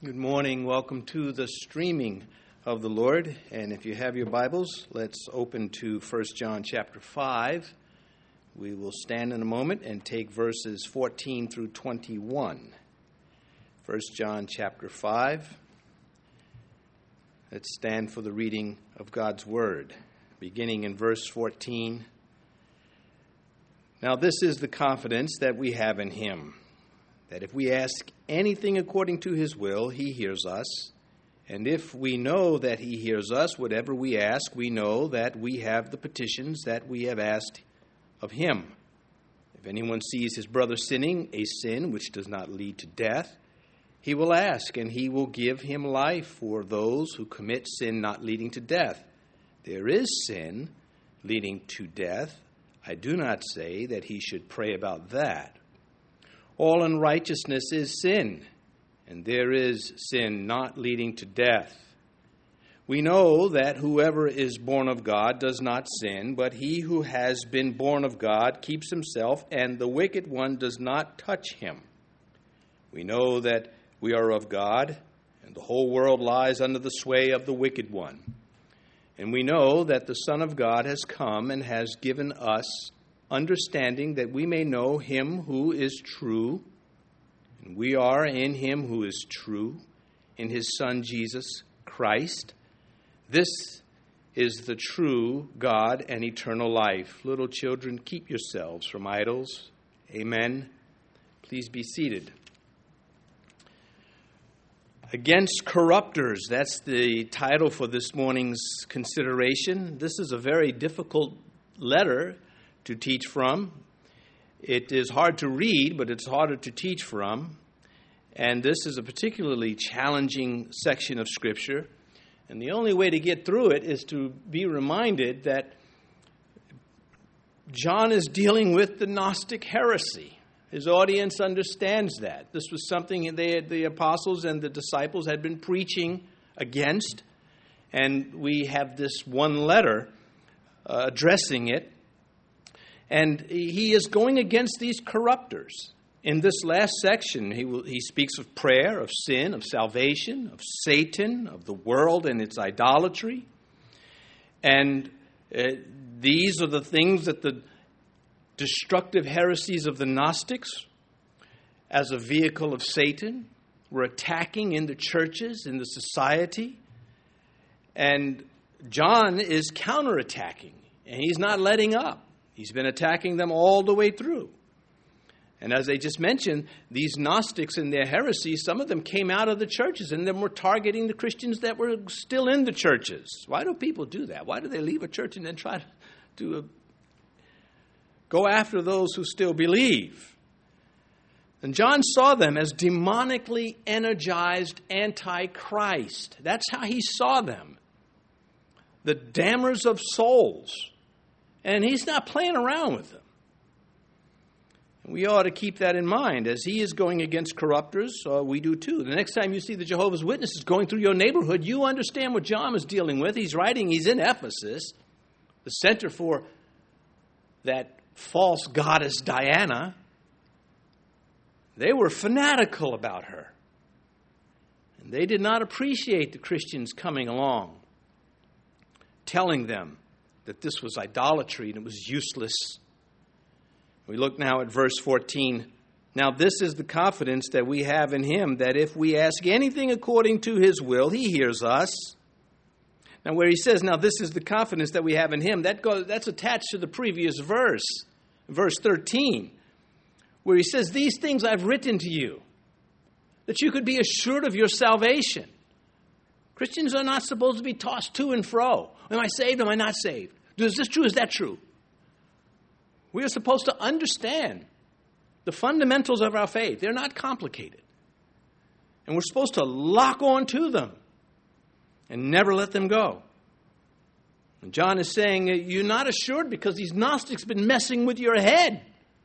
Good morning. Welcome to the streaming of the Lord. And if you have your Bibles, let's open to 1 John chapter 5. We will stand in a moment and take verses 14 through 21. 1 John chapter 5. Let's stand for the reading of God's Word, beginning in verse 14. Now this is the confidence that we have in Him, that if we ask anything according to His will, He hears us. And if we know that He hears us, whatever we ask, we know that we have the petitions that we have asked of Him. If anyone sees his brother sinning, a sin which does not lead to death, he will ask, and He will give him life for those who commit sin not leading to death. There is sin leading to death. I do not say that he should pray about that. All unrighteousness is sin, and there is sin not leading to death. We know that whoever is born of God does not sin, but he who has been born of God keeps himself, and the wicked one does not touch him. We know that we are of God, and the whole world lies under the sway of the wicked one. And we know that the Son of God has come and has given us understanding that we may know Him who is true, and we are in Him who is true, in His Son Jesus Christ. This is the true God and eternal life. Little children, keep yourselves from idols. Amen. Please be seated. Against corrupters, that's the title for this morning's consideration. This is a very difficult letter to teach from. It is hard to read, but it's harder to teach from. And this is a particularly challenging section of Scripture. And the only way to get through it is to be reminded that John is dealing with the Gnostic heresy. His audience understands that. This was something the apostles and the disciples had been preaching against. And we have this one letter addressing it. And he is going against these corrupters. In this last section, he speaks of prayer, of sin, of salvation, of Satan, of the world and its idolatry. And these are the things that the destructive heresies of the Gnostics, as a vehicle of Satan, were attacking in the churches, in the society. And John is counterattacking, and he's not letting up. He's been attacking them all the way through. And as I just mentioned, these Gnostics and their heresies, some of them came out of the churches and then were targeting the Christians that were still in the churches. Why do people do that? Why do they leave a church and then try to go after those who still believe? And John saw them as demonically energized antichrist. That's how he saw them. The damners of souls. And he's not playing around with them. We ought to keep that in mind. As he is going against corrupters, we do too. The next time you see the Jehovah's Witnesses going through your neighborhood, you understand what John is dealing with. He's in Ephesus, the center for that false goddess Diana. They were fanatical about her. And they did not appreciate the Christians coming along, telling them that this was idolatry and it was useless. We look now at verse 14. Now this is the confidence that we have in Him, that if we ask anything according to His will, He hears us. Now where he says, now this is the confidence that we have in Him, that's attached to the previous verse, verse 13, where he says, these things I've written to you, that you could be assured of your salvation. Christians are not supposed to be tossed to and fro. Am I saved? Am I not saved? Is this true? Is that true? We are supposed to understand the fundamentals of our faith. They're not complicated. And we're supposed to lock on to them and never let them go. And John is saying you're not assured because these Gnostics have been messing with your head.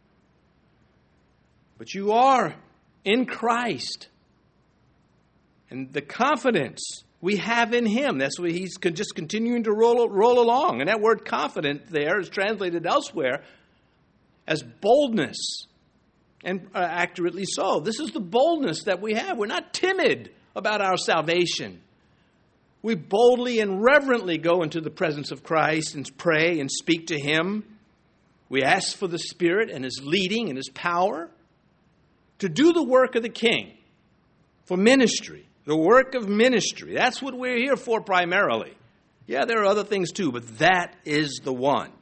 But you are in Christ. And the confidence we have in Him. That's why he's just continuing to roll along. And that word confident there is translated elsewhere as boldness. And accurately so. This is the boldness that we have. We're not timid about our salvation. We boldly and reverently go into the presence of Christ and pray and speak to Him. We ask for the Spirit and His leading and His power to do the work of the King, for ministry, the work of ministry. That's what we're here for primarily. Yeah, there are other things too, but that is the one.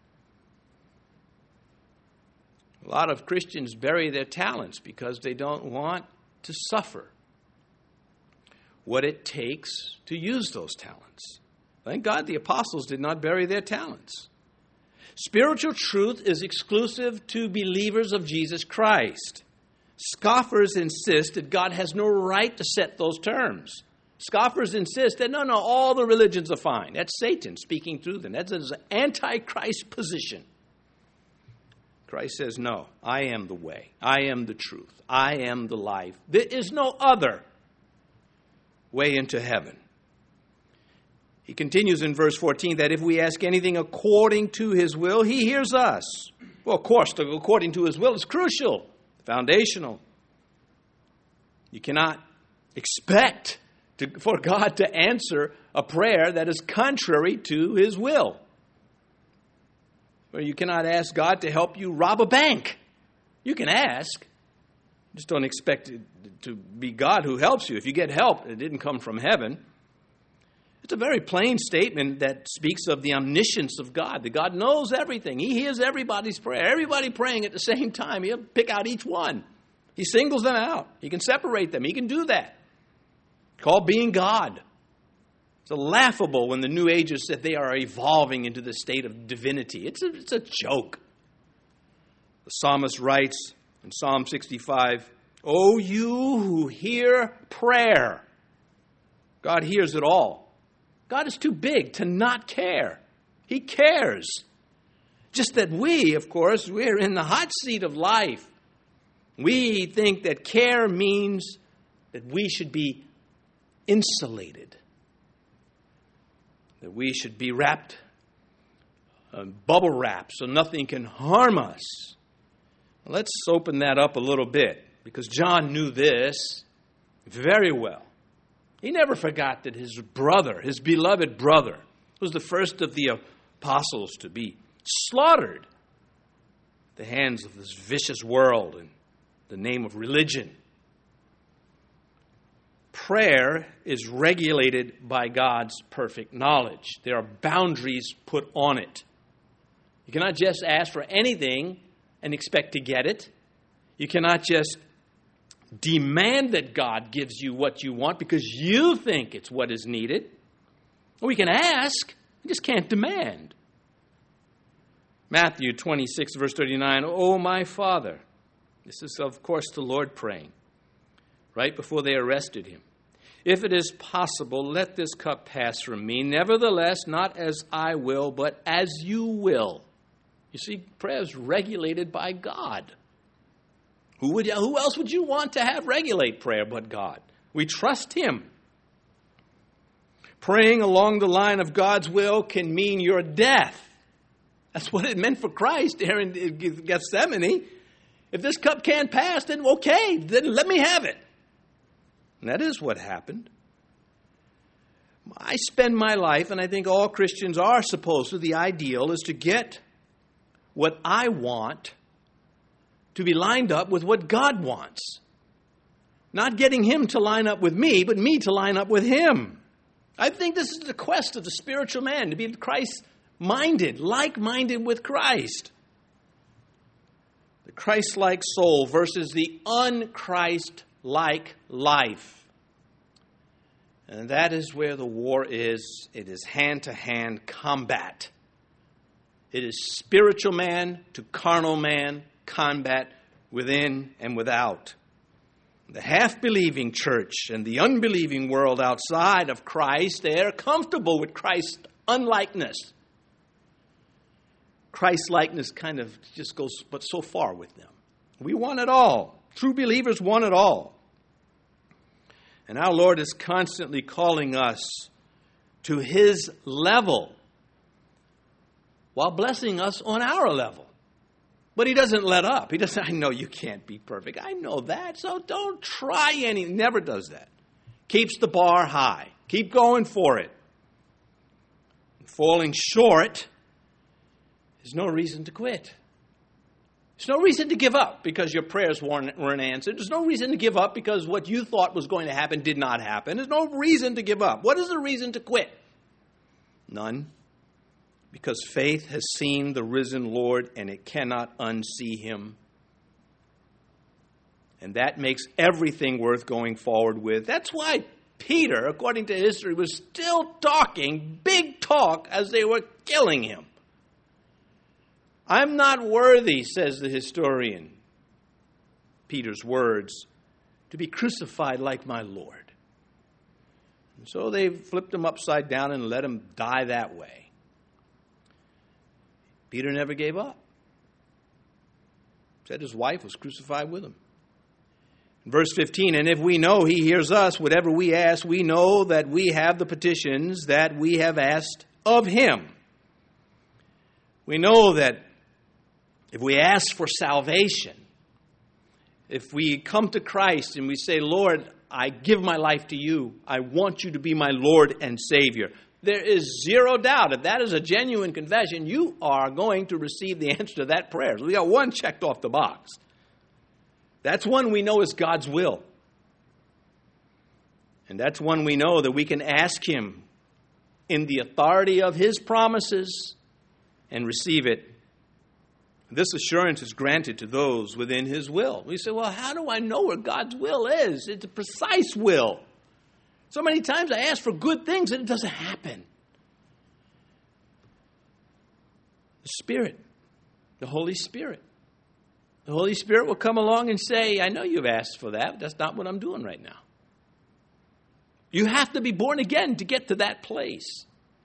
A lot of Christians bury their talents because they don't want to suffer what it takes to use those talents. Thank God the apostles did not bury their talents. Spiritual truth is exclusive to believers of Jesus Christ. Scoffers insist that God has no right to set those terms. Scoffers insist that, no, all the religions are fine. That's Satan speaking through them. That's an antichrist position. Christ says, no, I am the way. I am the truth. I am the life. There is no other way into heaven. He continues in verse 14 that if we ask anything according to His will, He hears us. Well, of course, according to His will is crucial, foundational. You cannot expect for God to answer a prayer that is contrary to His will. Or you cannot ask God to help you rob a bank. You can ask. Just don't expect it to be God who helps you. If you get help, it didn't come from heaven. It's a very plain statement that speaks of the omniscience of God, that God knows everything. He hears everybody's prayer. Everybody praying at the same time. He'll pick out each one. He singles them out. He can separate them. He can do that. Called being God. It's laughable when the New Agers said they are evolving into the state of divinity. It's a joke. The psalmist writes in Psalm 65, "O you who hear prayer." God hears it all. God is too big to not care. He cares. Just that we, of course, we're in the hot seat of life. We think that care means that we should be insulated. That we should be wrapped, bubble wrap, so nothing can harm us. Let's open that up a little bit, because John knew this very well. He never forgot that his brother, his beloved brother, was the first of the apostles to be slaughtered at the hands of this vicious world in the name of religion. Prayer is regulated by God's perfect knowledge. There are boundaries put on it. You cannot just ask for anything and expect to get it. You cannot just demand that God gives you what you want because you think it's what is needed. We can ask, we just can't demand. Matthew 26, verse 39, "Oh, my Father." This is, of course, the Lord praying right before they arrested Him. "If it is possible, let this cup pass from me. Nevertheless, not as I will, but as you will." You see, prayer is regulated by God. Who else would you want to have regulate prayer but God? We trust Him. Praying along the line of God's will can mean your death. That's what it meant for Christ there in Gethsemane. If this cup can't pass, then okay, then let me have it. And that is what happened. I spend my life, and I think all Christians are supposed to, the ideal is to get what I want to be lined up with what God wants. Not getting Him to line up with me, but me to line up with Him. I think this is the quest of the spiritual man, to be Christ-minded, like-minded with Christ. The Christ-like soul versus the un-Christ-like life. And that is where the war is. It is hand-to-hand combat. It is spiritual man to carnal man combat within and without. The half-believing church and the unbelieving world outside of Christ, they are comfortable with Christ's unlikeness. Christ-likeness kind of just goes but so far with them. We want it all. True believers want it all. And our Lord is constantly calling us to His level while blessing us on our level. But He doesn't let up. He doesn't, I know you can't be perfect. I know that, so don't try any. Never does that. keeps the bar high. Keep going for it. Falling short, there's no reason to quit. There's no reason to give up because your prayers weren't answered. There's no reason to give up because what you thought was going to happen did not happen. There's no reason to give up. What is the reason to quit? None. Because faith has seen the risen Lord and it cannot unsee him. And that makes everything worth going forward with. That's why Peter, according to history, was still talking big talk as they were killing him. I'm not worthy, says the historian, Peter's words, to be crucified like my Lord. And so they flipped him upside down and let him die that way. Peter never gave up. Said his wife was crucified with him. Verse 15, and if we know he hears us, whatever we ask, we know that we have the petitions that we have asked of him. We know that if we ask for salvation, if we come to Christ and we say, Lord, I give my life to you. I want you to be my Lord and Savior. There is zero doubt if that is a genuine confession, you are going to receive the answer to that prayer. So we got one checked off the box. That's one we know is God's will. And that's one we know that we can ask him in the authority of his promises and receive it. This assurance is granted to those within his will. We say, well, how do I know where God's will is? It's a precise will. So many times I ask for good things and it doesn't happen. The Spirit, the Holy Spirit. The Holy Spirit will come along and say, I know you've asked for that, but that's not what I'm doing right now. You have to be born again to get to that place.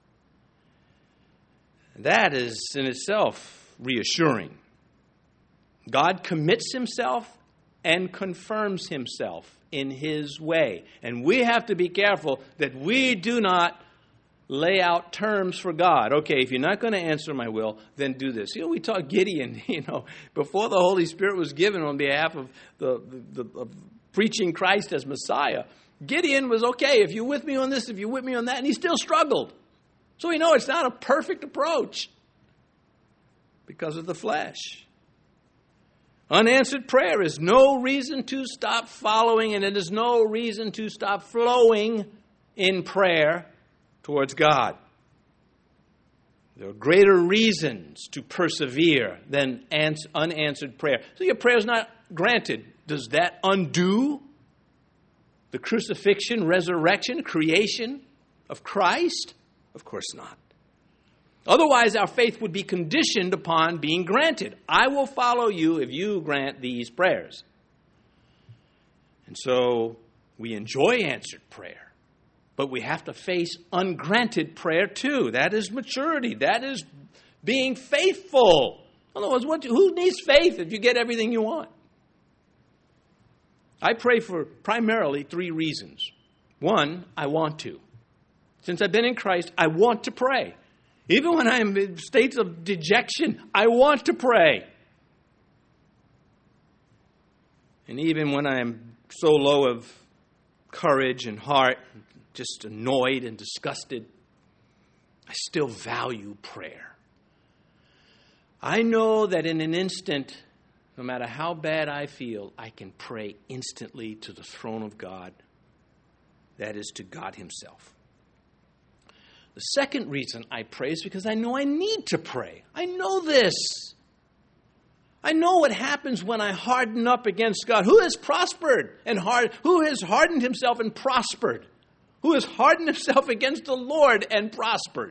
That is in itself reassuring. God commits himself and confirms himself in his way. And we have to be careful that we do not lay out terms for God. Okay, if you're not going to answer my will, then do this. We taught Gideon, before the Holy Spirit was given on behalf of of preaching Christ as Messiah. Gideon was, okay, if you're with me on this, if you're with me on that, and he still struggled. So we know it's not a perfect approach because of the flesh. Unanswered prayer is no reason to stop following, and it is no reason to stop flowing in prayer towards God. There are greater reasons to persevere than unanswered prayer. So your prayer is not granted. Does that undo the crucifixion, resurrection, creation of Christ? Of course not. Otherwise, our faith would be conditioned upon being granted. I will follow you if you grant these prayers. And so we enjoy answered prayer, but we have to face ungranted prayer too. That is maturity. That is being faithful. In other words, who needs faith if you get everything you want? I pray for primarily 3 reasons. 1, I want to. Since I've been in Christ, I want to pray. Even when I'm in states of dejection, I want to pray. And even when I'm so low of courage and heart, just annoyed and disgusted, I still value prayer. I know that in an instant, no matter how bad I feel, I can pray instantly to the throne of God. That is to God himself. The second reason I pray is because I know I need to pray. I know this. I know what happens when I harden up against God. Who has prospered and who has hardened himself and prospered? Who has hardened himself against the Lord and prospered?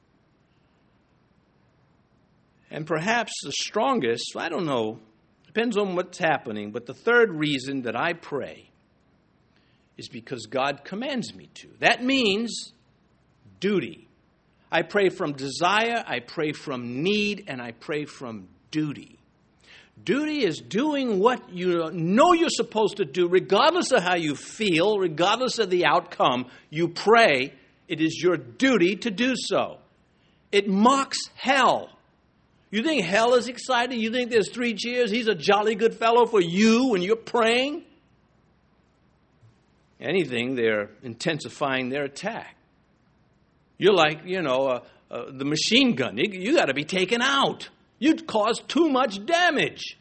And perhaps the strongest, I don't know, depends on what's happening, but the third reason that I pray is because God commands me to. That means duty. I pray from desire, I pray from need, and I pray from duty. Duty is doing what you know you're supposed to do, regardless of how you feel, regardless of the outcome. You pray. It is your duty to do so. It mocks hell. You think hell is exciting? You think there's 3 cheers? He's a jolly good fellow for you when you're praying? anything, they're intensifying their attack. You're like, the machine gun. You got to be taken out. You'd cause too much damage.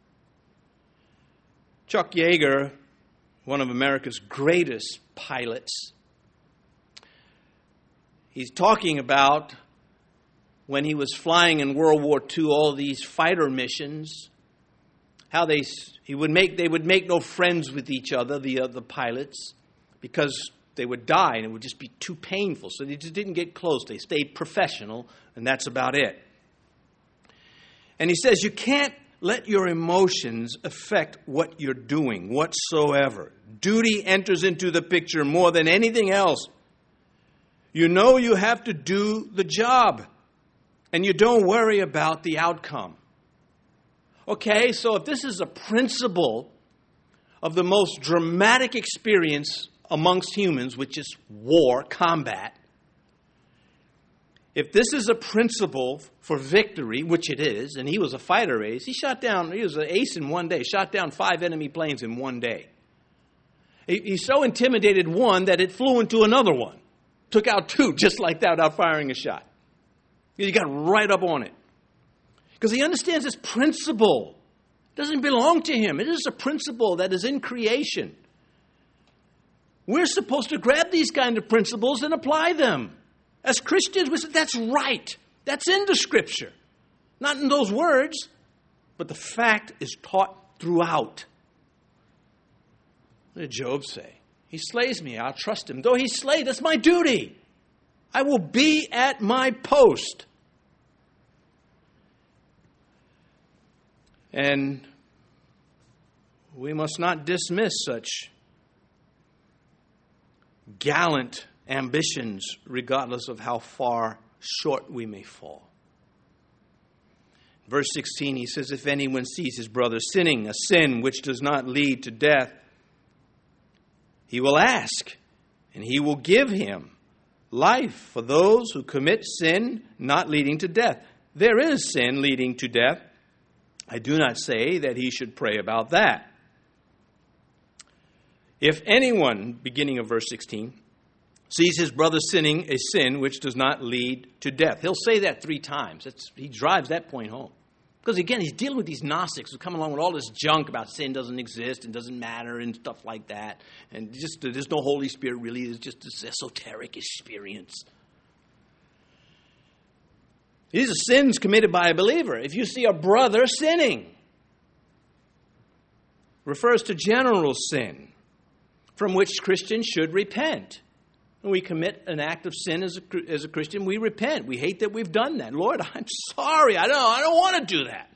Chuck Yeager, one of America's greatest pilots, he's talking about when he was flying in World War II, all these fighter missions, how they would make no friends with each other, the pilots, because they would die and it would just be too painful. So they just didn't get close. They stayed professional, and that's about it. And he says you can't let your emotions affect what you're doing whatsoever. Duty enters into the picture more than anything else. You know you have to do the job, and you don't worry about the outcome. Okay, so if this is a principle of the most dramatic experience amongst humans, which is war, combat, if this is a principle for victory, which it is, and he was a fighter ace, he was an ace in one day, shot down 5 enemy planes in one day. He so intimidated one that it flew into another one. Took out 2 just like that without firing a shot. He got right up on it. Because he understands this principle. It doesn't belong to him. It is a principle that is in creation. We're supposed to grab these kind of principles and apply them. As Christians, we say, that's right. That's in the Scripture. Not in those words, but the fact is taught throughout. What did Job say? He slays me, I'll trust him. Though he slay, that's my duty. I will be at my post. And we must not dismiss such gallant ambitions, regardless of how far short we may fall. Verse 16, he says, if anyone sees his brother sinning, a sin which does not lead to death, he will ask, and he will give him life for those who commit sin not leading to death. There is sin leading to death. I do not say that he should pray about that. If anyone, beginning of verse 16, sees his brother sinning a sin which does not lead to death. He'll say that 3 times. He drives that point home. Because again, he's dealing with these Gnostics who come along with all this junk about sin doesn't exist and doesn't matter and stuff like that. And just there's no Holy Spirit really. It's just this esoteric experience. These are sins committed by a believer. If you see a brother sinning, refers to general sin from which Christians should repent. When we commit an act of sin as a Christian, we repent. We hate that we've done that. Lord, I'm sorry. I don't want to do that.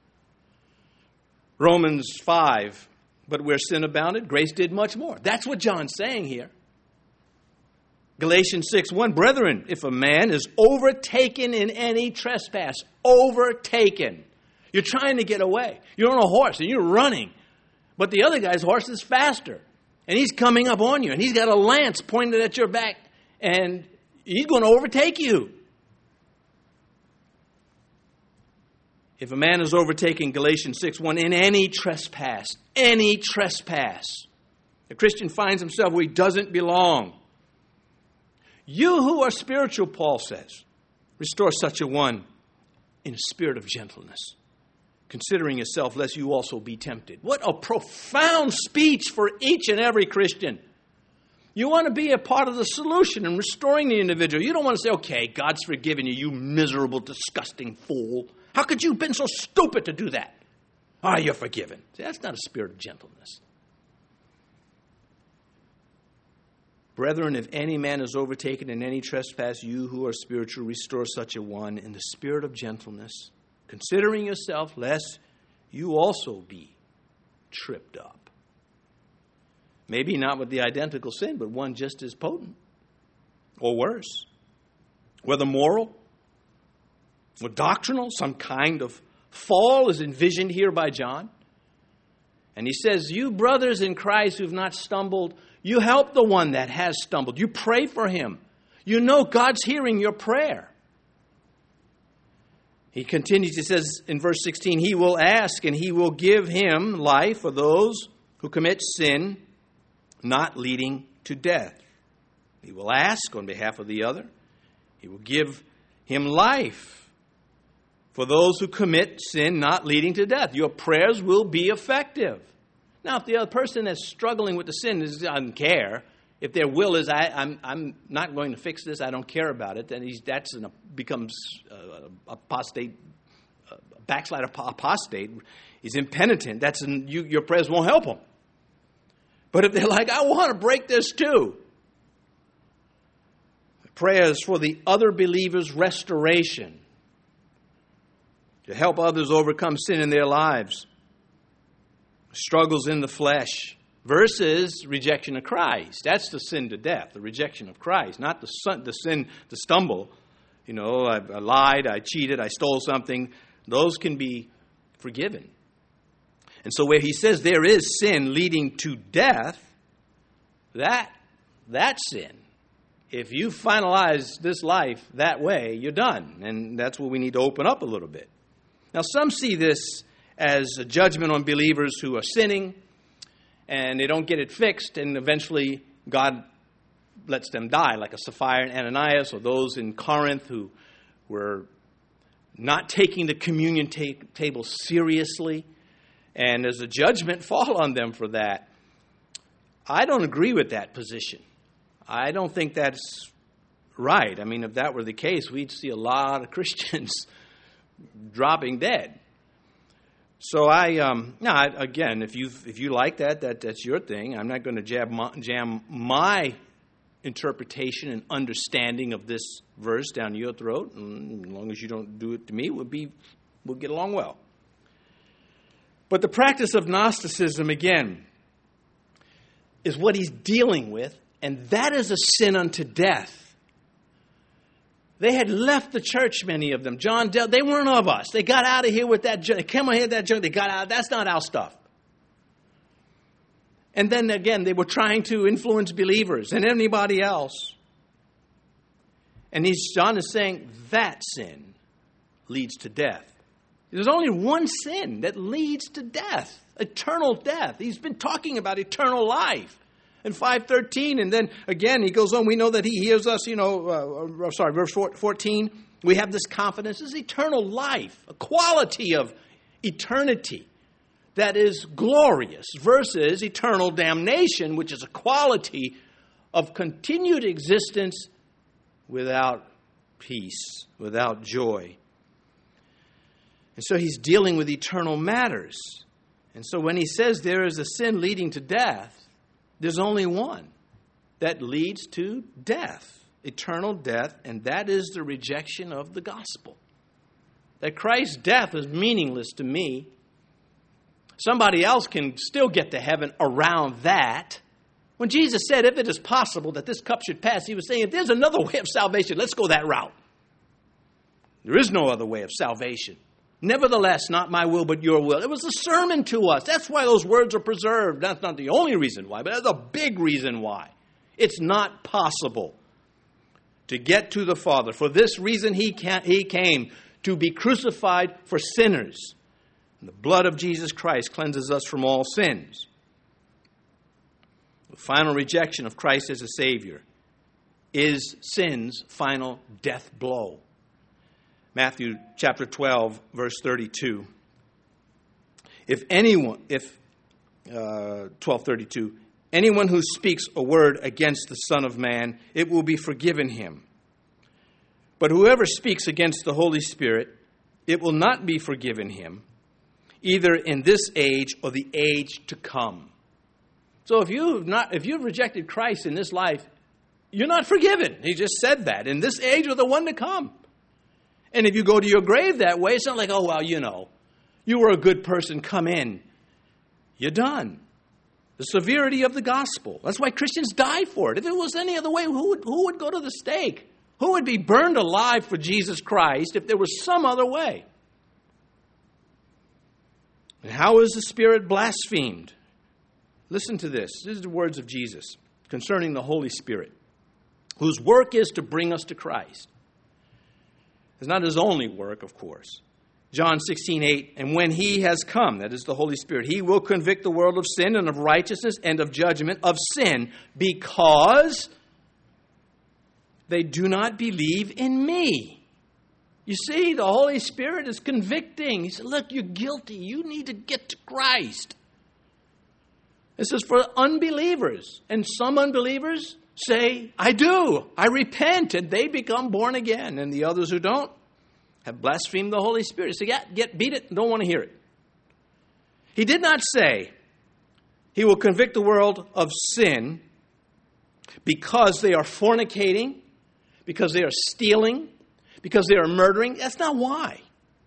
Romans 5, but where sin abounded, grace did much more. That's what John's saying here. Galatians 6:1, brethren, if a man is overtaken in any trespass, overtaken. You're trying to get away. You're on a horse and you're running, but the other guy's horse is faster. And he's coming up on you, and he's got a lance pointed at your back, and he's going to overtake you. If a man is overtaken, Galatians 6:1, in any trespass, the Christian finds himself where he doesn't belong. You who are spiritual, Paul says, restore such a one in a spirit of gentleness, considering yourself, lest you also be tempted. What a profound speech for each and every Christian. You want to be a part of the solution in restoring the individual. You don't want to say, okay, God's forgiven you, you miserable, disgusting fool. How could you have been so stupid to do that? You're forgiven. See, that's not a spirit of gentleness. Brethren, if any man is overtaken in any trespass, you who are spiritual, restore such a one in the spirit of gentleness, considering yourself, lest you also be tripped up. Maybe not with the identical sin, but one just as potent or worse. Whether moral or doctrinal, some kind of fall is envisioned here by John. And he says, you brothers in Christ who've not stumbled, you help the one that has stumbled. You pray for him. You know God's hearing your prayer. He continues, he says in verse 16, he will ask and he will give him life for those who commit sin not leading to death. He will ask on behalf of the other. He will give him life for those who commit sin not leading to death. Your prayers will be effective. Now, if the other person that's struggling with the sin doesn't care, if their will is, I'm not going to fix this, I don't care about it, then becomes apostate, backslide apostate, is impenitent. Your prayers won't help them. But if they're like, I want to break this too, prayers for the other believer's restoration, to help others overcome sin in their lives, struggles in the flesh, versus rejection of Christ. That's the sin to death, the rejection of Christ, not the sin to stumble. I lied, I cheated, I stole something. Those can be forgiven. And so where he says there is sin leading to death, that sin, if you finalize this life that way, you're done. And that's where we need to open up a little bit. Now, some see this as a judgment on believers who are sinning, and they don't get it fixed, and eventually God lets them die, like a Sapphira and Ananias, or those in Corinth who were not taking the communion table seriously, and there's a judgment fall on them for that. I don't agree with that position. I don't think that's right. I mean, if that were the case, we'd see a lot of Christians dropping dead. So again, if you like that's your thing. I'm not going to jam my interpretation and understanding of this verse down your throat. And as long as you don't do it to me, we'll get along well. But the practice of Gnosticism, again, is what he's dealing with, and that is a sin unto death. They had left the church, many of them. John Dell, they weren't of us. They got out of here with that junk. They came on here with that junk. They got out. That's not our stuff. And then again, they were trying to influence believers and anybody else. And John is saying that sin leads to death. There's only one sin that leads to death, eternal death. He's been talking about eternal life in 5:13. And then again, he goes on, we know that he hears us, verse 14. We have this confidence. This is eternal life, a quality of eternity that is glorious versus eternal damnation, which is a quality of continued existence without peace, without joy. And so he's dealing with eternal matters. And so when he says there is a sin leading to death, there's only one that leads to death, eternal death, and that is the rejection of the gospel. That Christ's death is meaningless to me. Somebody else can still get to heaven around that. When Jesus said, if it is possible that this cup should pass, he was saying, if there's another way of salvation, let's go that route. There is no other way of salvation. Nevertheless, not my will, but your will. It was a sermon to us. That's why those words are preserved. That's not the only reason why, but that's a big reason why. It's not possible to get to the Father. For this reason, he came to be crucified for sinners. And the blood of Jesus Christ cleanses us from all sins. The final rejection of Christ as a Savior is sin's final death blow. Matthew chapter 12, verse 32. 12:32, anyone who speaks a word against the Son of Man, it will be forgiven him. But whoever speaks against the Holy Spirit, it will not be forgiven him, either in this age or the age to come. So if you've rejected Christ in this life, you're not forgiven. He just said that, in this age or the one to come. And if you go to your grave that way, it's not like, oh, well, you were a good person, come in. You're done. The severity of the gospel. That's why Christians die for it. If it was any other way, who would go to the stake? Who would be burned alive for Jesus Christ if there was some other way? And how is the Spirit blasphemed? Listen to this. These are the words of Jesus concerning the Holy Spirit, whose work is to bring us to Christ. It's not his only work, of course. John 16:8, and when he has come, that is the Holy Spirit, he will convict the world of sin and of righteousness and of judgment. Of sin, because they do not believe in me. You see, the Holy Spirit is convicting. He said, look, you're guilty. You need to get to Christ. This is for unbelievers. And some unbelievers say, I do. I repent. And they become born again. And the others who don't have blasphemed the Holy Spirit. He said, beat it. Don't want to hear it. He did not say he will convict the world of sin because they are fornicating, because they are stealing, because they are murdering. That's not why.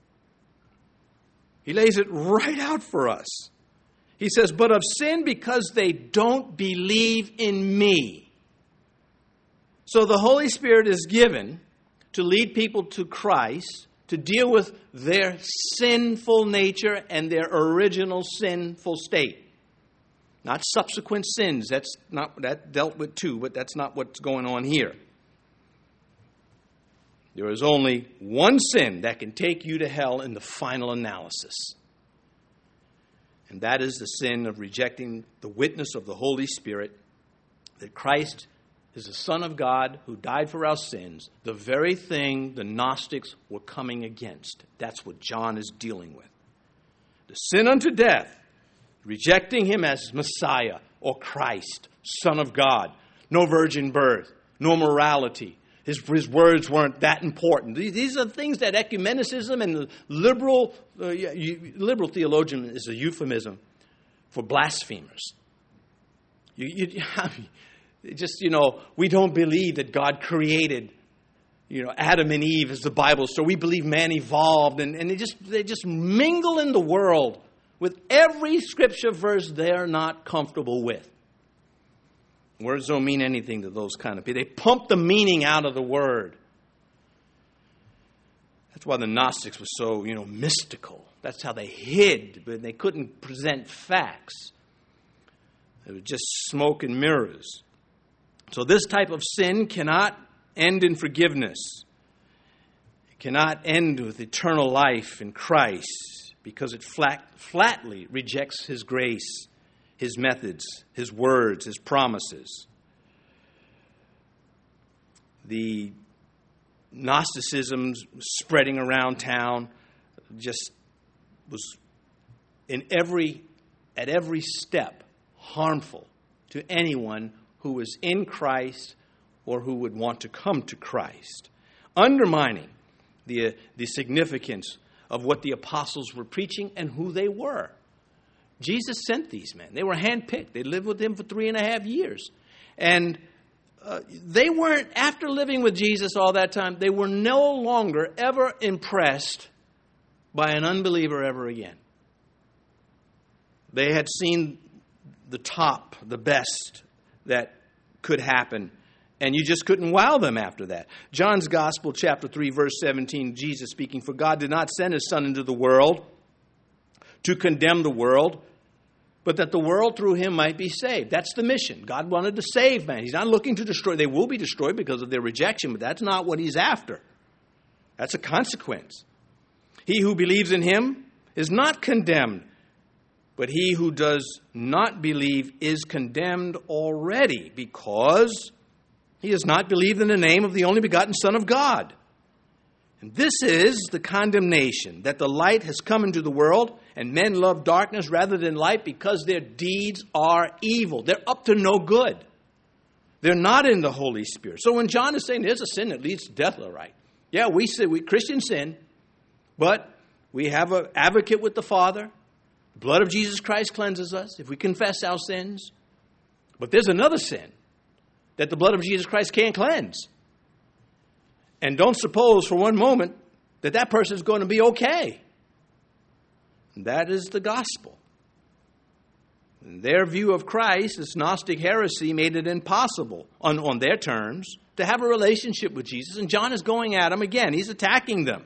He lays it right out for us. He says, but of sin because they don't believe in me. So the Holy Spirit is given to lead people to Christ, to deal with their sinful nature and their original sinful state. Not subsequent sins. That dealt with too, but that's not what's going on here. There is only one sin that can take you to hell in the final analysis. And that is the sin of rejecting the witness of the Holy Spirit, that Christ is the Son of God who died for our sins, the very thing the Gnostics were coming against. That's what John is dealing with. The sin unto death, rejecting him as Messiah or Christ, Son of God, no virgin birth, no morality. His words weren't that important. These are things that ecumenicism and the liberal theologian is a euphemism for blasphemers. We don't believe that God created, Adam and Eve as the Bible. So we believe man evolved, and they just mingle in the world with every scripture verse they're not comfortable with. Words don't mean anything to those kind of people. They pump the meaning out of the word. That's why the Gnostics were so, mystical. That's how they hid, but they couldn't present facts. It was just smoke and mirrors. So this type of sin cannot end in forgiveness. It cannot end with eternal life in Christ because it flatly rejects His grace, His methods, His words, His promises. The Gnosticism spreading around town just was at every step harmful to anyone who was in Christ or who would want to come to Christ, undermining the significance of what the apostles were preaching and who they were. Jesus sent these men. They were handpicked. They lived with him for 3.5 years. And they weren't, after living with Jesus all that time, they were no longer ever impressed by an unbeliever ever again. They had seen the top, the best that could happen, and you just couldn't wow them after that. John's Gospel, chapter 3, verse 17, Jesus speaking, "For God did not send His Son into the world to condemn the world, but that the world through Him might be saved." That's the mission. God wanted to save man. He's not looking to destroy. They will be destroyed because of their rejection, but that's not what He's after. That's a consequence. He who believes in Him is not condemned, but he who does not believe is condemned already, because he has not believed in the name of the only begotten Son of God. And this is the condemnation, that the light has come into the world, and men love darkness rather than light because their deeds are evil. They're up to no good. They're not in the Holy Spirit. So when John is saying there's a sin that leads to death, all right. Yeah, we Christians sin, but we have an advocate with the Father. The blood of Jesus Christ cleanses us if we confess our sins. But there's another sin that the blood of Jesus Christ can't cleanse. And don't suppose for one moment that that person is going to be okay. That is the gospel. And their view of Christ, this Gnostic heresy, made it impossible on their terms to have a relationship with Jesus. And John is going at them again. He's attacking them.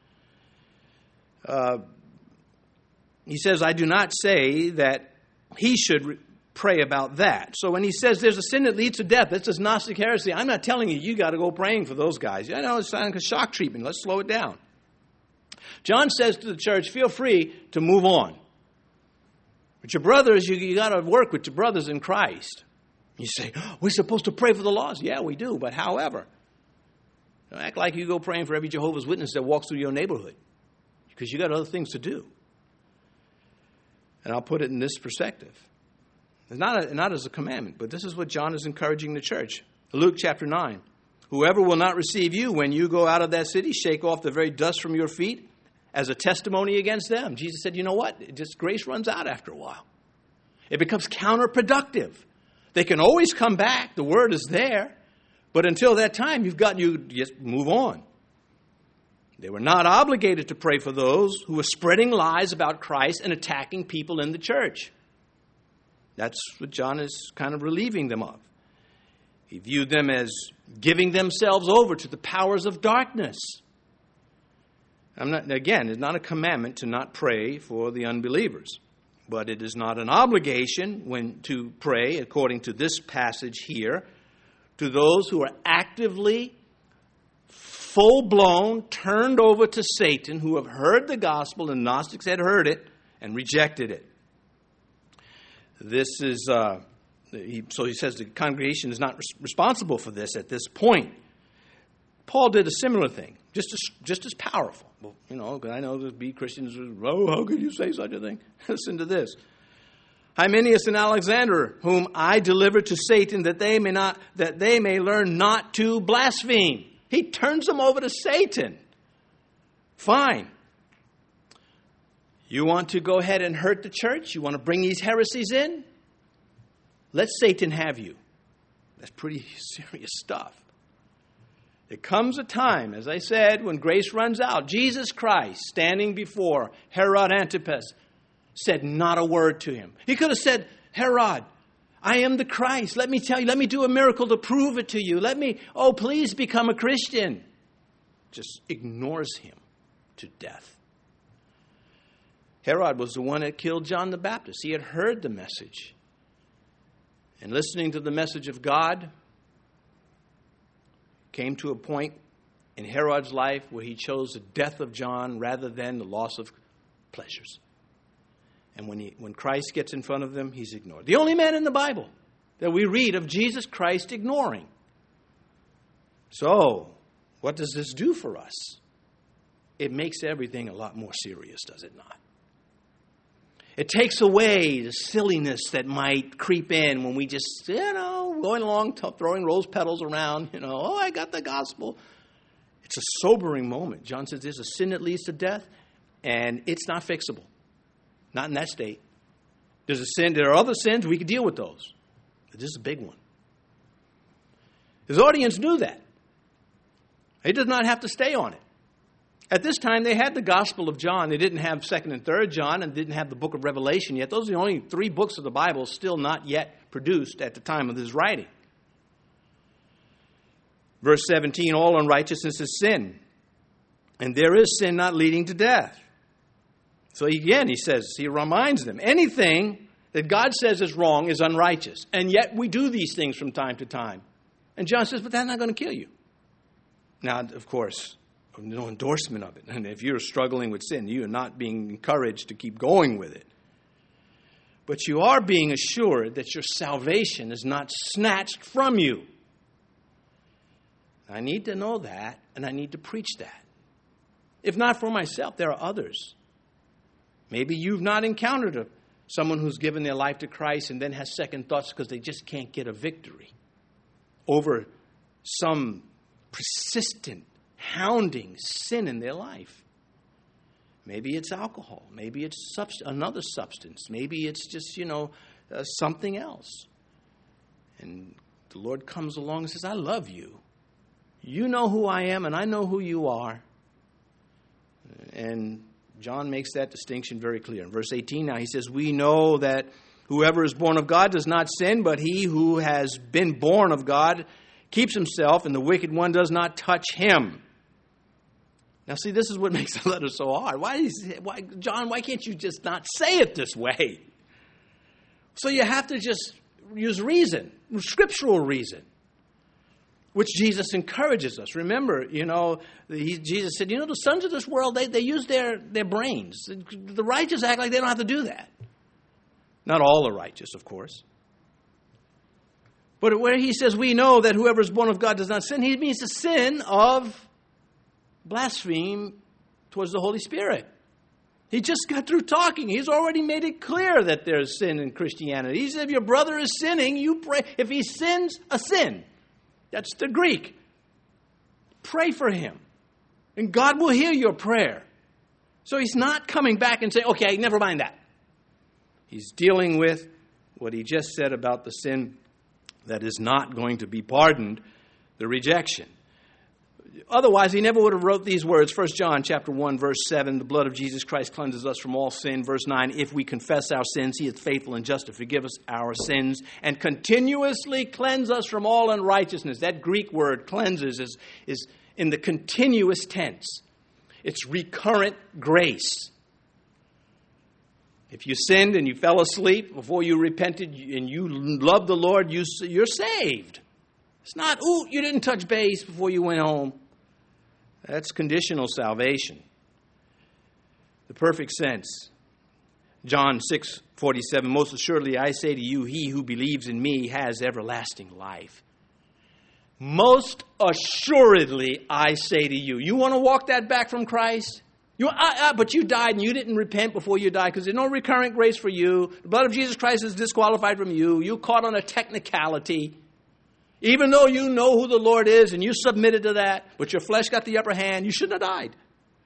He says, I do not say that he should pray about that. So when he says there's a sin that leads to death, that's this Gnostic heresy. I'm not telling you got to go praying for those guys. I know it's like a shock treatment. Let's slow it down. John says to the church, feel free to move on. But your brothers, you got to work with your brothers in Christ. You say, we're supposed to pray for the lost. Yeah, we do. But however, don't act like you go praying for every Jehovah's Witness that walks through your neighborhood, because you got other things to do. And I'll put it in this perspective. It's not as a commandment, but this is what John is encouraging the church. Luke chapter 9. Whoever will not receive you when you go out of that city, shake off the very dust from your feet as a testimony against them. Jesus said, you know what? Grace runs out after a while. It becomes counterproductive. They can always come back. The word is there. But until that time, you just move on. They were not obligated to pray for those who were spreading lies about Christ and attacking people in the church. That's what John is kind of relieving them of. He viewed them as giving themselves over to the powers of darkness. It's not a commandment to not pray for the unbelievers. But it is not an obligation to pray, according to this passage here, to those who are actively, full-blown, turned over to Satan, who have heard the gospel, and Gnostics had heard it and rejected it. This is, so he says the congregation is not responsible for this at this point. Paul did a similar thing, just as powerful. Well, I know there'd be Christians who, how could you say such a thing? Listen to this. Hymenaeus and Alexander, whom I delivered to Satan, that they may learn not to blaspheme. He turns them over to Satan. Fine. You want to go ahead and hurt the church? You want to bring these heresies in? Let Satan have you. That's pretty serious stuff. There comes a time, as I said, when grace runs out. Jesus Christ, standing before Herod Antipas, said not a word to him. He could have said, Herod, I am the Christ. Let me tell you, let me do a miracle to prove it to you. Please become a Christian. Just ignores him to death. Herod was the one that killed John the Baptist. He had heard the message. And listening to the message of God, came to a point in Herod's life where he chose the death of John rather than the loss of pleasures. And when Christ gets in front of them, he's ignored. The only man in the Bible that we read of Jesus Christ ignoring. So, what does this do for us? It makes everything a lot more serious, does it not? It takes away the silliness that might creep in when we just, going along, throwing rose petals around, I got the gospel. It's a sobering moment. John says there's a sin that leads to death, and it's not fixable. Not in that state. There's a sin. There are other sins. We can deal with those. But this is a big one. His audience knew that. He does not have to stay on it. At this time, they had the Gospel of John. They didn't have 2nd and 3rd John and didn't have the book of Revelation yet. Those are the only 3 books of the Bible still not yet produced at the time of his writing. Verse 17, all unrighteousness is sin. And there is sin not leading to death. So again, he reminds them, anything that God says is wrong is unrighteous. And yet we do these things from time to time. And John says, but that's not going to kill you. Now, of course, no endorsement of it. And if you're struggling with sin, you are not being encouraged to keep going with it. But you are being assured that your salvation is not snatched from you. I need to know that, and I need to preach that. If not for myself, there are others. Maybe you've not encountered someone who's given their life to Christ and then has second thoughts because they just can't get a victory over some persistent, hounding sin in their life. Maybe it's alcohol. Maybe it's another substance. Maybe it's just, something else. And the Lord comes along and says, I love you. You know who I am and I know who you are. And John makes that distinction very clear. In verse 18 now he says, we know that whoever is born of God does not sin, but he who has been born of God keeps himself, and the wicked one does not touch him. Now see, this is what makes the letter so hard. John, why can't you just not say it this way? So you have to just use reason, scriptural reason. which Jesus encourages us. Remember, Jesus said, the sons of this world, they use their brains. The righteous act like they don't have to do that. Not all the righteous, of course. But where he says, we know that whoever is born of God does not sin, he means the sin of blaspheme towards the Holy Spirit. He just got through talking. He's already made it clear that there's sin in Christianity. He said, if your brother is sinning, you pray. If he sins a sin, that's the Greek, pray for him. And God will hear your prayer. So he's not coming back and saying, okay, never mind that. He's dealing with what he just said about the sin that is not going to be pardoned, the rejection. Otherwise, he never would have wrote these words. 1 John chapter 1, verse 7, the blood of Jesus Christ cleanses us from all sin. Verse 9, if we confess our sins, he is faithful and just to forgive us our sins and continuously cleanse us from all unrighteousness. That Greek word, cleanses, is in the continuous tense. It's recurrent grace. If you sinned and you fell asleep before you repented and you loved the Lord, you're saved. It's not, you didn't touch base before you went home. That's conditional salvation. The perfect sense. John 6:47, most assuredly I say to you, he who believes in me has everlasting life. Most assuredly I say to you. You want to walk that back from Christ? But you died and you didn't repent before you died because there's no recurrent grace for you. The blood of Jesus Christ is disqualified from you. You caught on a technicality. Even though you know who the Lord is and you submitted to that, but your flesh got the upper hand, you shouldn't have died.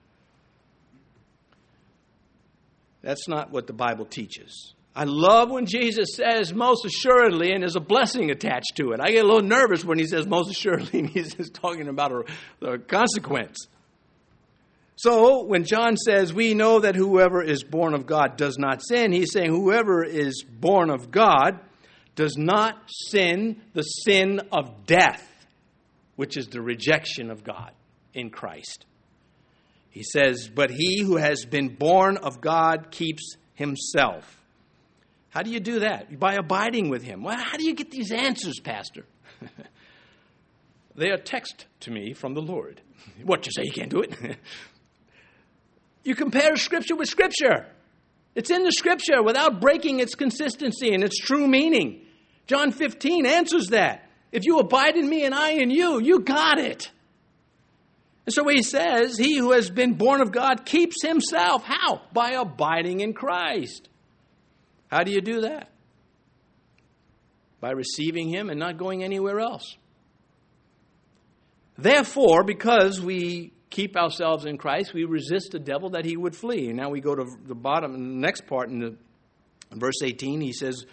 That's not what the Bible teaches. I love when Jesus says most assuredly, and there's a blessing attached to it. I get a little nervous when he says most assuredly, and he's just talking about a consequence. So when John says we know that whoever is born of God does not sin, he's saying whoever is born of God does not sin the sin of death, which is the rejection of God in Christ. He says, but he who has been born of God keeps himself. How do you do that? By abiding with him. Well, how do you get these answers, Pastor? They are text to me from the Lord. What, you say you can't do it? You compare Scripture with Scripture. It's in the Scripture without breaking its consistency and its true meaning. John 15 answers that. If you abide in me and I in you, you got it. And so he says, he who has been born of God keeps himself. How? By abiding in Christ. How do you do that? By receiving him and not going anywhere else. Therefore, because we keep ourselves in Christ, we resist the devil that he would flee. And now we go to the bottom, the next part in verse 18, he says,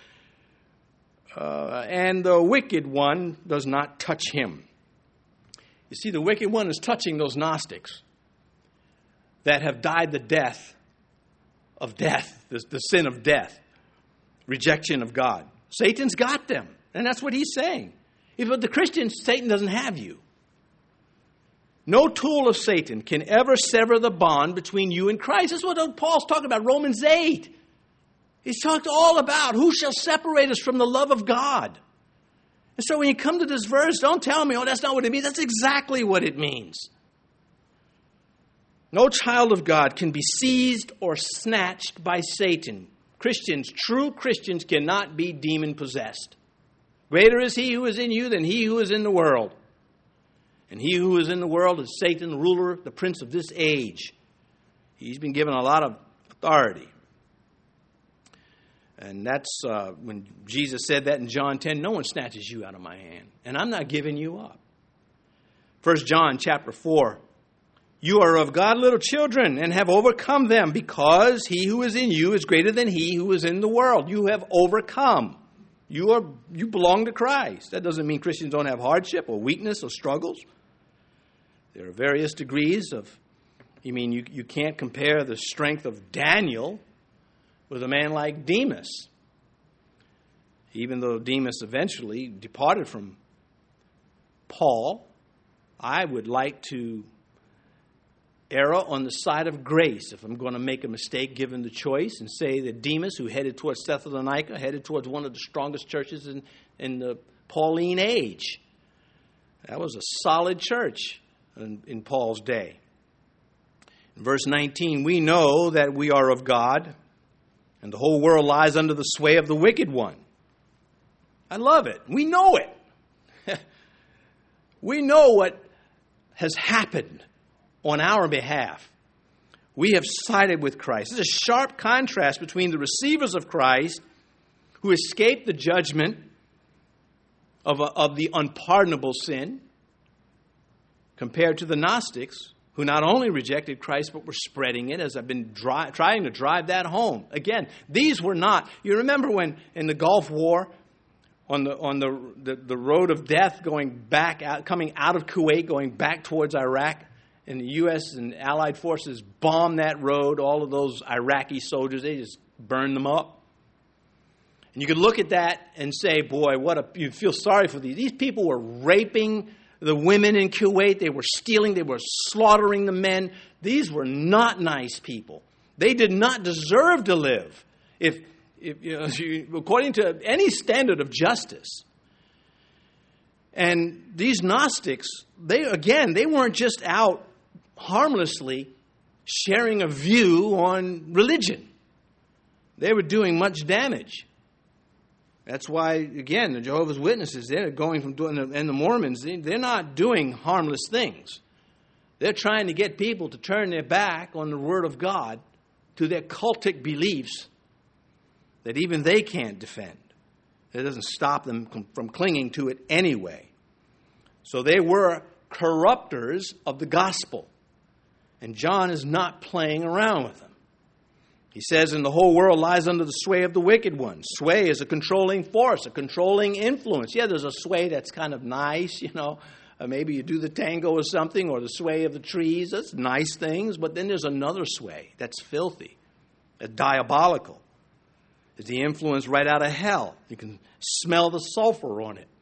and the wicked one does not touch him. You see, the wicked one is touching those Gnostics that have died the death of death, the sin of death, rejection of God. Satan's got them, and that's what he's saying. If the Christians, Satan doesn't have you. No tool of Satan can ever sever the bond between you and Christ. That's what Paul's talking about, Romans 8. He's talked all about who shall separate us from the love of God. And so when you come to this verse, don't tell me, that's not what it means. That's exactly what it means. No child of God can be seized or snatched by Satan. Christians, true Christians, cannot be demon-possessed. Greater is he who is in you than he who is in the world. And he who is in the world is Satan, the ruler, the prince of this age. He's been given a lot of authority. And that's when Jesus said that in John 10, no one snatches you out of my hand. And I'm not giving you up. 1 John chapter 4, you are of God, little children, and have overcome them, because he who is in you is greater than he who is in the world. You have overcome. You belong to Christ. That doesn't mean Christians don't have hardship or weakness or struggles. There are various degrees of, you can't compare the strength of Daniel with a man like Demas. Even though Demas eventually departed from Paul, I would like to err on the side of grace if I'm going to make a mistake given the choice and say that Demas, who headed towards Thessalonica, headed towards one of the strongest churches in the Pauline age, That was a solid church in Paul's day. In verse 19, we know that we are of God, and the whole world lies under the sway of the wicked one. I love it. We know it. We know what has happened on our behalf. We have sided with Christ. There's a sharp contrast between the receivers of Christ who escaped the judgment of the unpardonable sin compared to the Gnostics who not only rejected Christ but were spreading it, as I've been trying to drive that home. Again, these were not, you remember when in the Gulf War, on the road of death coming out of Kuwait, going back towards Iraq, and the U.S. and Allied forces bombed that road, all of those Iraqi soldiers, they just burned them up. And you could look at that and say, boy, you feel sorry for these. These people were raping the women in Kuwait. They were stealing. They were slaughtering the men. These were not nice people. They did not deserve to live if according to any standard of justice. And these Gnostics, they weren't just out harmlessly sharing a view on religion. They were doing much damage. That's why, again, the Jehovah's Witnesses, they're going from doing, and the Mormons, they're not doing harmless things. They're trying to get people to turn their back on the Word of God to their cultic beliefs that even they can't defend. It doesn't stop them from clinging to it anyway. So they were corrupters of the gospel. And John is not playing around with them. He says, and the whole world lies under the sway of the wicked one. Sway is a controlling force, a controlling influence. Yeah, there's a sway that's kind of nice, maybe you do the tango or something, or the sway of the trees. That's nice things. But then there's another sway that's filthy, that's diabolical. It's the influence right out of hell. You can smell the sulfur on it.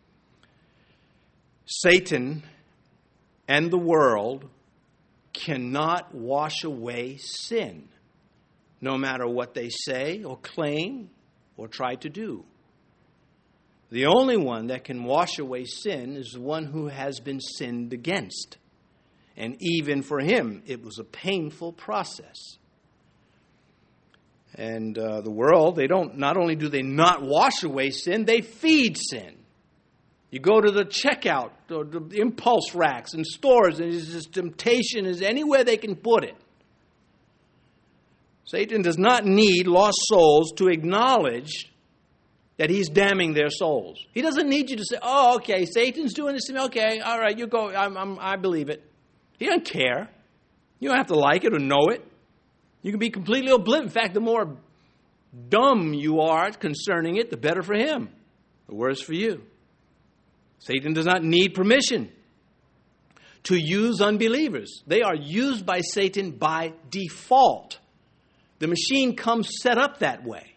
Satan and the world cannot wash away sin, no matter what they say or claim or try to do. The only one that can wash away sin is the one who has been sinned against. And even for him, it was a painful process. And the world, not only do they not wash away sin, they feed sin. You go to the checkout, or the impulse racks and stores, and it's just temptation is anywhere they can put it. Satan does not need lost souls to acknowledge that he's damning their souls. He doesn't need you to say, oh, okay, Satan's doing this to me. Okay, all right, you go. I believe it. He doesn't care. You don't have to like it or know it. You can be completely oblivious. In fact, the more dumb you are concerning it, the better for him. The worse for you. Satan does not need permission to use unbelievers. They are used by Satan by default. The machine comes set up that way.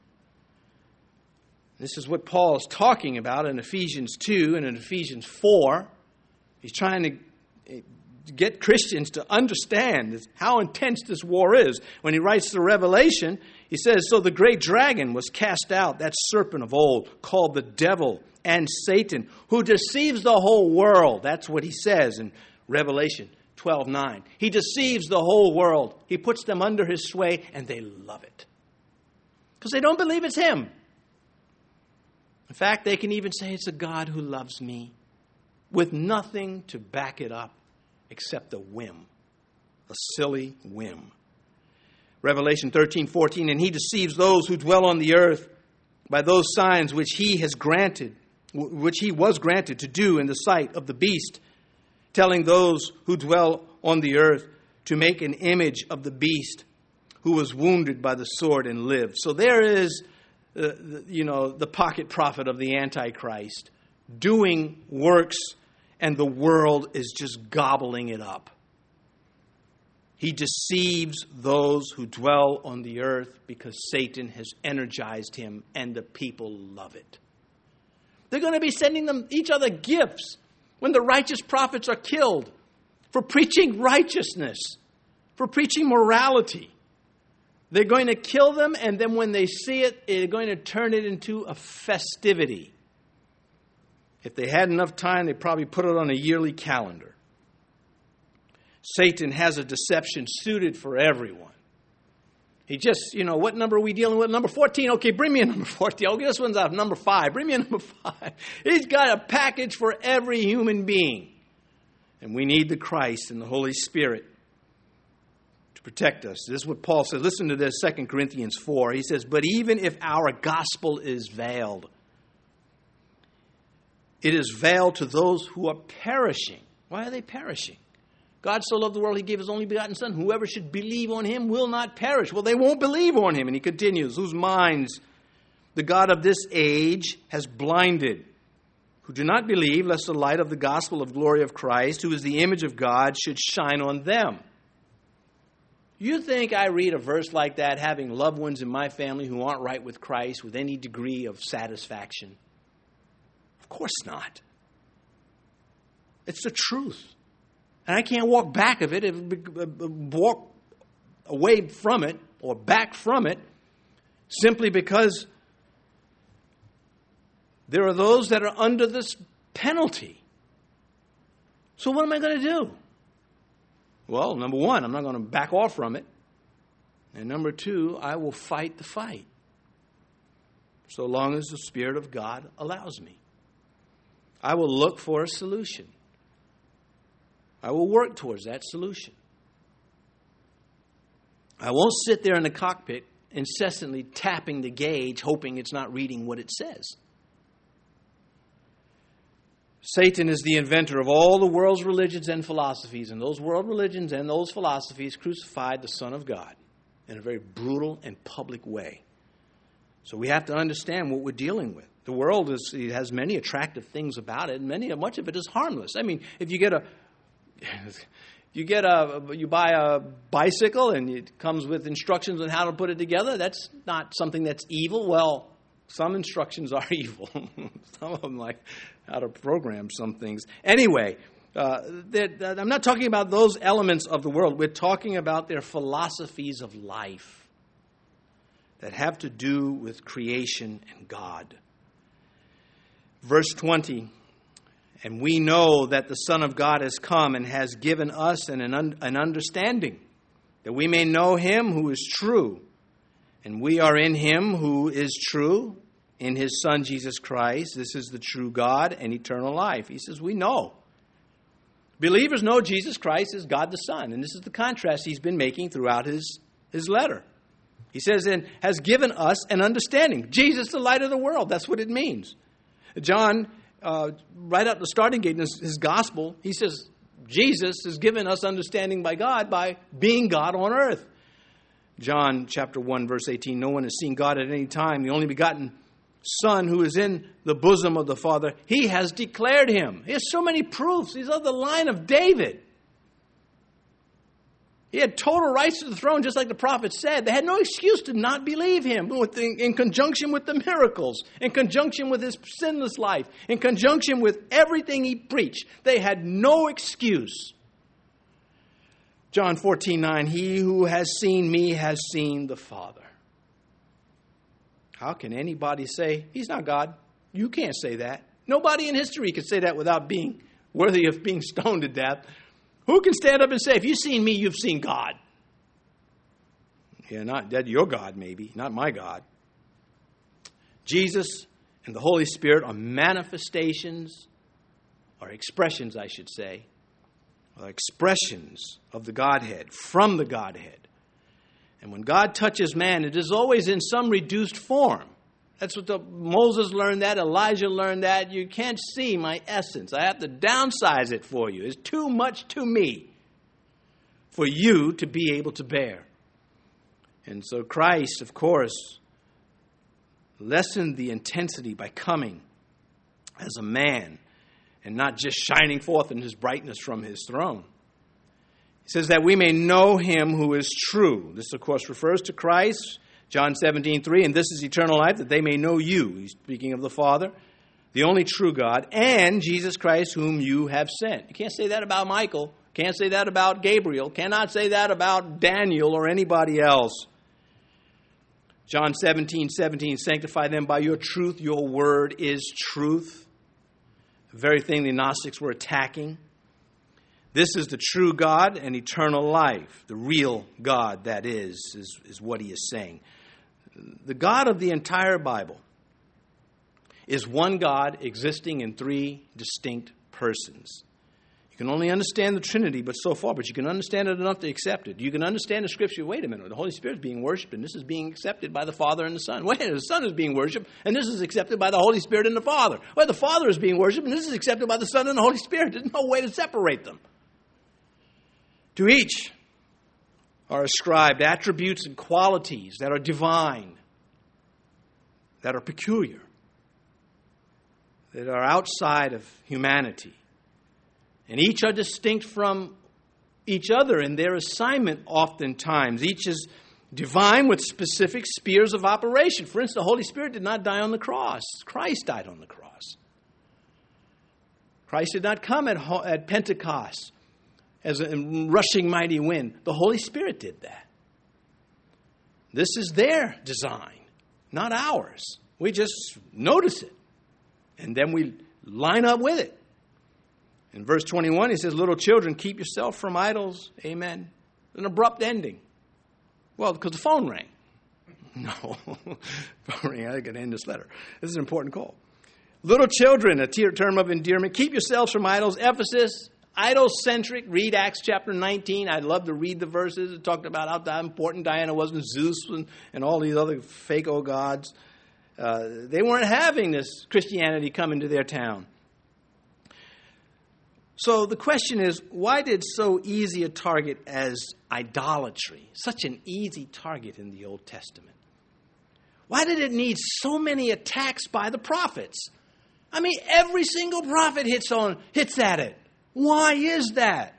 This is what Paul is talking about in Ephesians 2 and in Ephesians 4. He's trying to get Christians to understand how intense this war is. When he writes the Revelation, he says, so the great dragon was cast out, that serpent of old, called the devil and Satan, who deceives the whole world. That's what he says in Revelation 12:9. He deceives the whole world. He puts them under his sway, and they love it. Because they don't believe it's him. In fact, they can even say it's a God who loves me, with nothing to back it up except a whim, a silly whim. Revelation 13:14, and he deceives those who dwell on the earth by those signs which he was granted to do in the sight of the beast, telling those who dwell on the earth to make an image of the beast who was wounded by the sword and lived. So there is, the pocket prophet of the Antichrist doing works, and the world is just gobbling it up. He deceives those who dwell on the earth because Satan has energized him, and the people love it. They're going to be sending them each other gifts when the righteous prophets are killed for preaching righteousness, for preaching morality. They're going to kill them, and then when they see it, they're going to turn it into a festivity. If they had enough time, they'd probably put it on a yearly calendar. Satan has a deception suited for everyone. He just, what number are we dealing with? Number 14. Okay, bring me a number 14. Okay, this one's out. Number 5. Bring me a number 5. He's got a package for every human being. And we need the Christ and the Holy Spirit to protect us. This is what Paul says. Listen to this, 2 Corinthians 4. He says, but even if our gospel is veiled, it is veiled to those who are perishing. Why are they perishing? God so loved the world, he gave his only begotten Son. Whoever should believe on him will not perish. Well, they won't believe on him. And he continues, whose minds the God of this age has blinded, who do not believe, lest the light of the gospel of glory of Christ, who is the image of God, should shine on them. You think I read a verse like that, having loved ones in my family who aren't right with Christ, with any degree of satisfaction? Of course not. It's the truth. And I can't walk back of it, walk away from it or back from it simply because there are those that are under this penalty. So what am I going to do? Well, number one, I'm not going to back off from it. And number two, I will fight the fight so long as the Spirit of God allows me. I will look for a solution. I will work towards that solution. I won't sit there in the cockpit incessantly tapping the gauge, hoping it's not reading what it says. Satan is the inventor of all the world's religions and philosophies, and those world religions and those philosophies crucified the Son of God in a very brutal and public way. So we have to understand what we're dealing with. The world has many attractive things about it, and much of it is harmless. I mean, if you buy a bicycle and it comes with instructions on how to put it together, that's not something that's evil. Well, some instructions are evil. Some of them, like how to program some things. Anyway, I'm not talking about those elements of the world. We're talking about their philosophies of life that have to do with creation and God. Verse 20. And we know that the Son of God has come and has given us an understanding, that we may know him who is true. And we are in him who is true, in his Son Jesus Christ. This is the true God and eternal life. He says, we know. Believers know Jesus Christ is God the Son. And this is the contrast he's been making throughout his letter. He says, and has given us an understanding. Jesus, the light of the world. That's what it means. John, right at the starting gate in his gospel, he says, Jesus has given us understanding by God by being God on earth. John chapter 1, verse 18, no one has seen God at any time. The only begotten Son who is in the bosom of the Father, he has declared him. He has so many proofs. He's of the line of David. He had total rights to the throne, just like the prophet said. They had no excuse to not believe him in conjunction with the miracles, in conjunction with his sinless life, in conjunction with everything he preached. They had no excuse. John 14:9, he who has seen me has seen the Father. How can anybody say he's not God? You can't say that. Nobody in history could say that without being worthy of being stoned to death. Who can stand up and say, if you've seen me, you've seen God? Yeah, not that your God, maybe, not my God. Jesus and the Holy Spirit are manifestations, or expressions, I should say, expressions of the Godhead, from the Godhead. And when God touches man, it is always in some reduced form. That's what Moses learned that, Elijah learned that. You can't see my essence. I have to downsize it for you. It's too much to me for you to be able to bear. And so Christ, of course, lessened the intensity by coming as a man and not just shining forth in his brightness from his throne. He says that we may know him who is true. This, of course, refers to Christ. John 17:3, and this is eternal life, that they may know you. He's speaking of the Father, the only true God, and Jesus Christ whom you have sent. You can't say that about Michael. Can't say that about Gabriel. Cannot say that about Daniel or anybody else. John 17:17, sanctify them by your truth. Your word is truth. the very thing the Gnostics were attacking. This is the true God and eternal life. The real God, that is what he is saying. The God of the entire Bible is one God existing in three distinct persons. You can only understand the Trinity but so far, but you can understand it enough to accept it. You can understand the Scripture. Wait a minute, the Holy Spirit is being worshipped, and this is being accepted by the Father and the Son. Wait, the Son is being worshipped, and this is accepted by the Holy Spirit and the Father. Well, the Father is being worshipped, and this is accepted by the Son and the Holy Spirit. There's no way to separate them. To each are ascribed attributes and qualities that are divine, that are peculiar, that are outside of humanity. And each are distinct from each other in their assignment oftentimes. Each is divine with specific spheres of operation. For instance, the Holy Spirit did not die on the cross. Christ died on the cross. Christ did not come at Pentecost as a rushing mighty wind. The Holy Spirit did that. This is their design, not ours. We just notice it, and then we line up with it. In verse 21, he says, little children, keep yourself from idols. Amen. An abrupt ending. Well, because the phone rang. No. Phone rang. I got to end this letter. This is an important call. Little children, a term of endearment. Keep yourselves from idols. Ephesus, idol-centric. Read Acts chapter 19. I'd love to read the verses. It talked about how important Diana was and Zeus and all these other fake old gods. They weren't having this Christianity come into their town. So the question is, why did so easy a target as idolatry, such an easy target in the Old Testament? Why did it need so many attacks by the prophets? I mean, every single prophet hits at it. Why is that?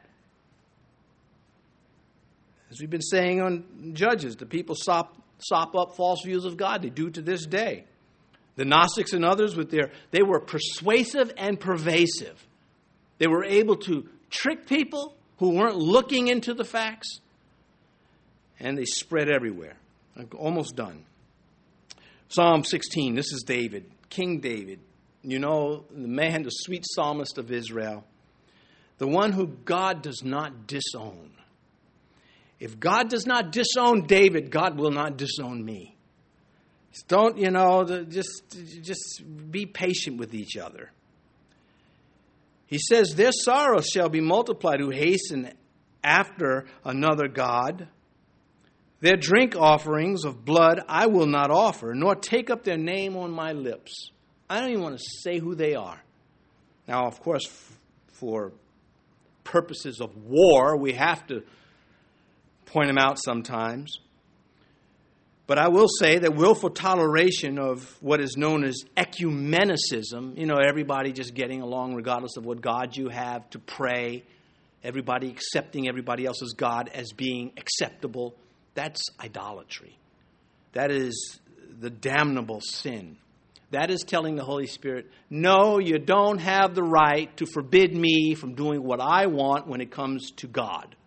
As we've been saying on Judges, the people sop up false views of God. They do to this day. The Gnostics and others, they were persuasive and pervasive. They were able to trick people who weren't looking into the facts, and they spread everywhere. I'm almost done. Psalm 16, this is David, King David. You know, the man, the sweet psalmist of Israel, the one who God does not disown. If God does not disown David, God will not disown me. Don't, just be patient with each other. He says, their sorrows shall be multiplied who hasten after another god. Their drink offerings of blood I will not offer, nor take up their name on my lips. I don't even want to say who they are. Now, of course, for purposes of war, we have to point them out sometimes. But I will say that willful toleration of what is known as ecumenicism, everybody just getting along regardless of what God you have to pray, everybody accepting everybody else's God as being acceptable, that's idolatry. That is the damnable sin. That is telling the Holy Spirit, no, you don't have the right to forbid me from doing what I want when it comes to God.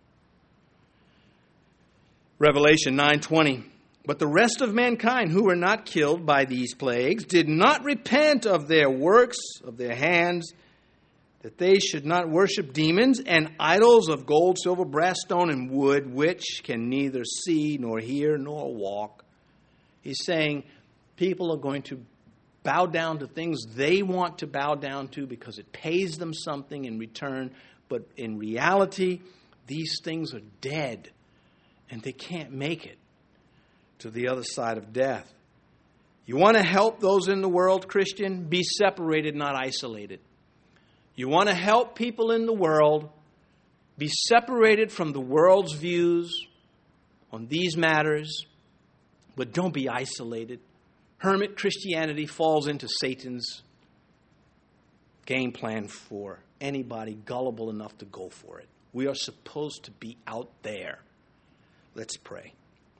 Revelation 9:20. But the rest of mankind who were not killed by these plagues did not repent of their works, of their hands, that they should not worship demons and idols of gold, silver, brass, stone, and wood, which can neither see nor hear nor walk. He's saying people are going to bow down to things they want to bow down to because it pays them something in return. But in reality, these things are dead and they can't make it to the other side of death. You want to help those in the world, Christian? Be separated, not isolated. You want to help people in the world? Be separated from the world's views on these matters, but don't be isolated. Hermit Christianity falls into Satan's game plan for anybody gullible enough to go for it. We are supposed to be out there. Let's pray.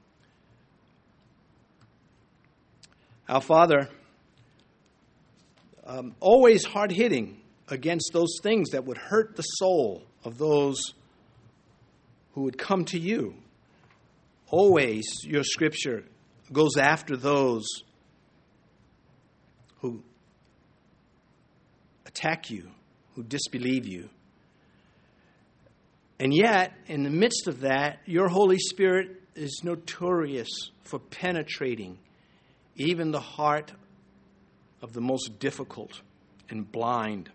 Our Father, always hard-hitting against those things that would hurt the soul of those who would come to you. Always your Scripture goes after those who attack you who disbelieve you. And yet, in the midst of that, your Holy Spirit is notorious for penetrating even the heart of the most difficult and blind.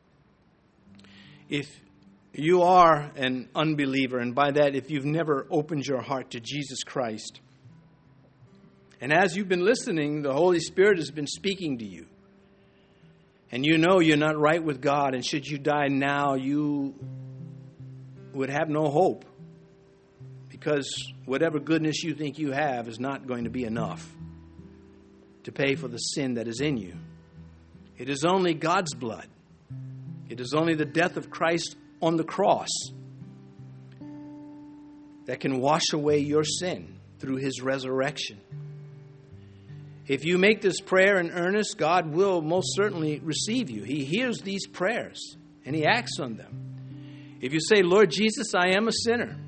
If you are an unbeliever, and by that, if you've never opened your heart to Jesus Christ, and as you've been listening, the Holy Spirit has been speaking to you, and you know you're not right with God, and should you die now, you would have no hope, because whatever goodness you think you have is not going to be enough to pay for the sin that is in you. It is only God's blood. It is only the death of Christ on the cross that can wash away your sin through his resurrection. If you make this prayer in earnest, God will most certainly receive you. He hears these prayers and he acts on them. If you say, Lord Jesus, I am a sinner.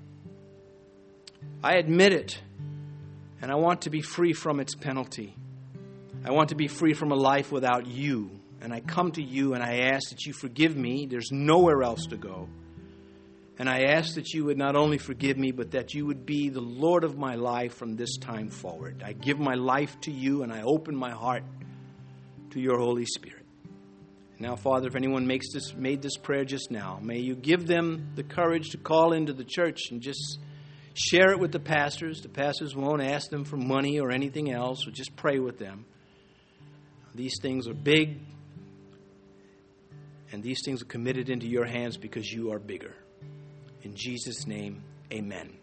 I admit it, and I want to be free from its penalty. I want to be free from a life without you. And I come to you and I ask that you forgive me. There's nowhere else to go. And I ask that you would not only forgive me, but that you would be the Lord of my life from this time forward. I give my life to you and I open my heart to your Holy Spirit. Now, Father, if anyone made this prayer just now, may you give them the courage to call into the church and just share it with the pastors. The pastors won't ask them for money or anything else, or just pray with them. These things are big, and these things are committed into your hands because you are bigger. In Jesus' name, amen.